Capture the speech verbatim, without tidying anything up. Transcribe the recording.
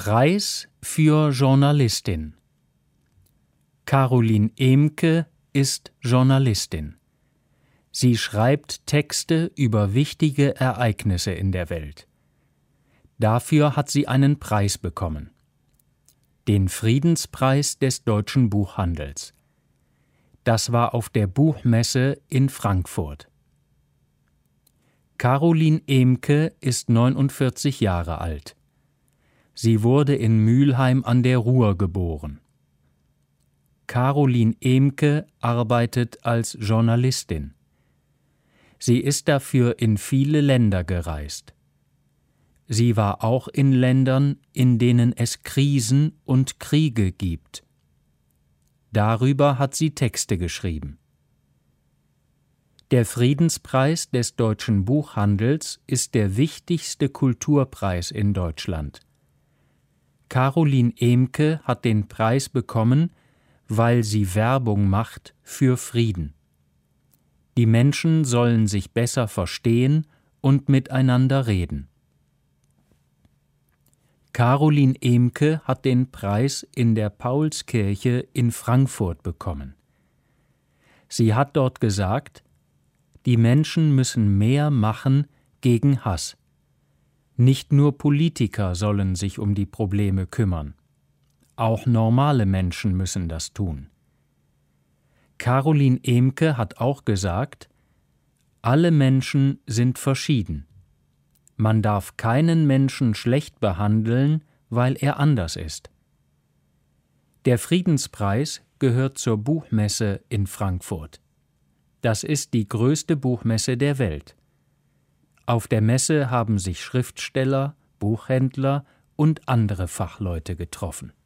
Preis für Journalistin. Caroline Emke ist Journalistin. Sie schreibt Texte über wichtige Ereignisse in der Welt. Dafür hat sie einen Preis bekommen. Den Friedenspreis des deutschen Buchhandels. Das war auf der Buchmesse in Frankfurt. Caroline Emke ist neunundvierzig Jahre alt. Sie wurde in Mülheim an der Ruhr geboren. Caroline Emke arbeitet als Journalistin. Sie ist dafür in viele Länder gereist. Sie war auch in Ländern, in denen es Krisen und Kriege gibt. Darüber hat sie Texte geschrieben. Der Friedenspreis des deutschen Buchhandels ist der wichtigste Kulturpreis in Deutschland. Caroline Emke hat den Preis bekommen, weil sie Werbung macht für Frieden. Die Menschen sollen sich besser verstehen und miteinander reden. Caroline Emke hat den Preis in der Paulskirche in Frankfurt bekommen. Sie hat dort gesagt, die Menschen müssen mehr machen gegen Hass. Nicht nur Politiker sollen sich um die Probleme kümmern. Auch normale Menschen müssen das tun. Caroline Emke hat auch gesagt, alle Menschen sind verschieden. Man darf keinen Menschen schlecht behandeln, weil er anders ist. Der Friedenspreis gehört zur Buchmesse in Frankfurt. Das ist die größte Buchmesse der Welt. Auf der Messe haben sich Schriftsteller, Buchhändler und andere Fachleute getroffen.